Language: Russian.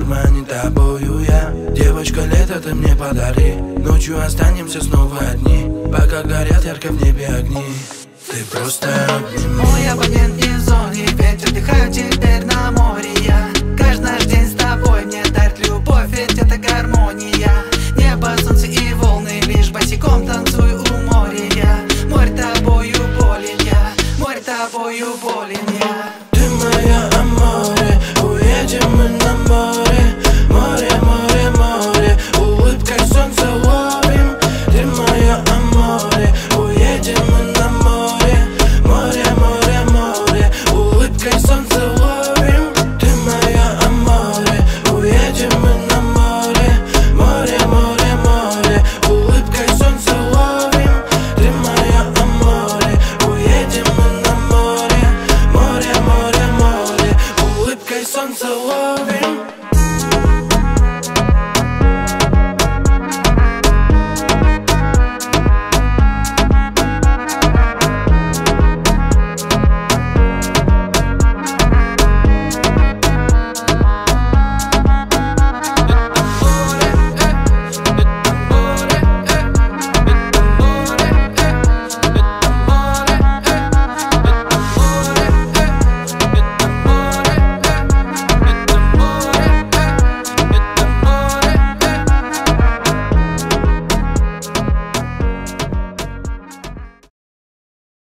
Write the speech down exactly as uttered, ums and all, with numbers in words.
дурманит тобою я. Девочка, лето ты мне подари. Ночью останемся снова одни, пока горят ярко в небе огни. Ты просто мой абонент не в зоне, ведь отдыхаю теперь на море я. Каждый наш день с тобой мне дарит любовь, ведь это гармония. Небо, солнце и волны, лишь босиком танцую.